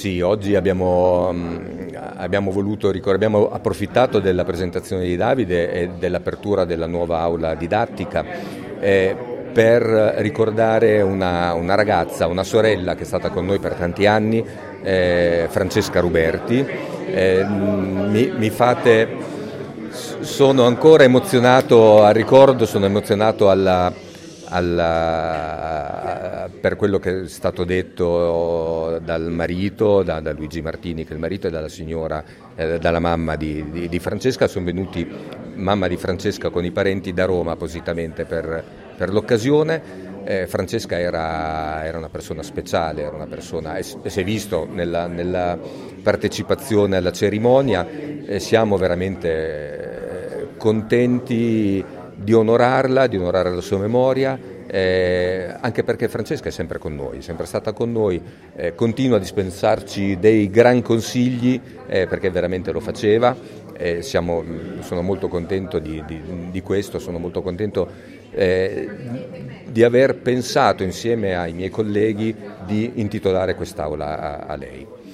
Sì, oggi abbiamo approfittato della presentazione di Davide e dell'apertura della nuova aula didattica per ricordare una ragazza, una sorella che è stata con noi per tanti anni, Francesca Ruberti. Sono ancora emozionato al ricordo, sono emozionato per quello che è stato detto dal marito, da Luigi Martini, che è il marito, e dalla signora, dalla mamma di Francesca. Sono venuti, mamma di Francesca con i parenti, da Roma appositamente per l'occasione. Francesca era una persona speciale, era una persona, e si è visto nella partecipazione alla cerimonia. Siamo veramente contenti di onorare la sua memoria, anche perché Francesca è sempre con noi, è sempre stata con noi, continua a dispensarci dei gran consigli, perché veramente lo faceva. Sono molto contento di questo, sono molto contento di aver pensato insieme ai miei colleghi di intitolare quest'aula a lei.